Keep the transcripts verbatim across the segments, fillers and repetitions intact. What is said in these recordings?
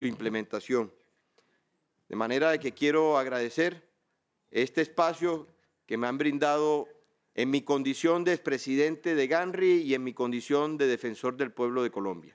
su implementación. De manera que quiero agradecer este espacio que me han brindado en mi condición de expresidente de GANRI y en mi condición de defensor del pueblo de Colombia.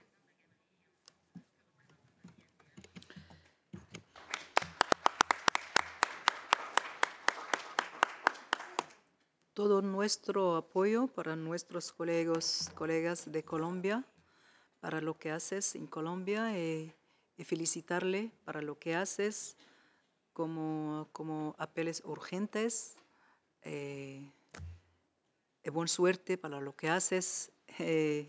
Todo nuestro apoyo para nuestros colegas, colegas de Colombia, para lo que haces en Colombia y, y felicitarle para lo que haces como, como apeles urgentes. Eh, y buena suerte para lo que haces. Eh,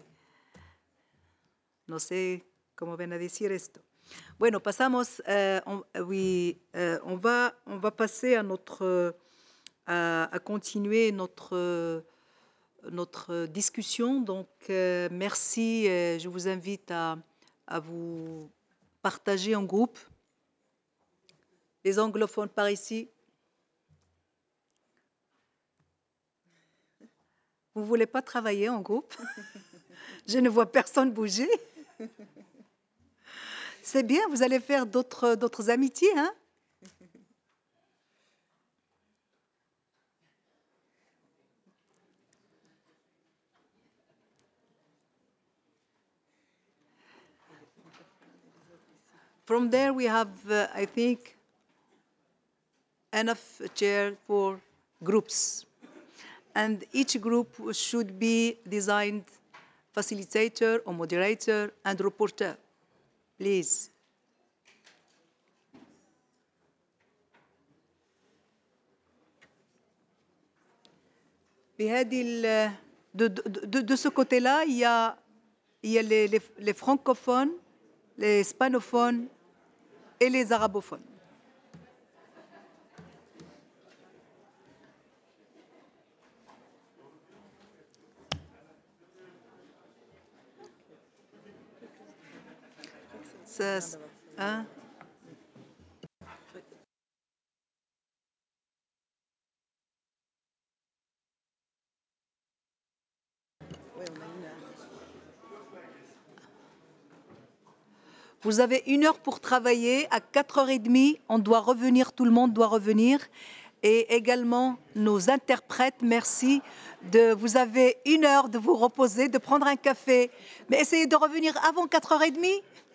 no sé cómo ven a decir esto. Bueno, pasamos, euh, on, oui, euh, on, va, on va passer à notre, à, à continuer notre, notre discussion. Donc, euh, merci. Euh, je vous invite à, à vous partager en groupe. Les anglophones par ici. Vous ne voulez pas travailler en groupe? Je ne vois personne bouger. C'est bien, vous allez faire d'autres d'autres amitiés, hein? From there, we have, uh, I think, enough chair for groups. And each group should be designed facilitator or moderator and reporter. Please. De, de, de, de ce côté-là, il y a, il y a les, les, les francophones, les hispanophones et les arabophones. Ça, hein? Vous avez une heure pour travailler. À quatre heures trente, on doit revenir, tout le monde doit revenir. Et également nos interprètes, merci. De, vous avez une heure de vous reposer, de prendre un café. Mais essayez de revenir avant quatre heures trente.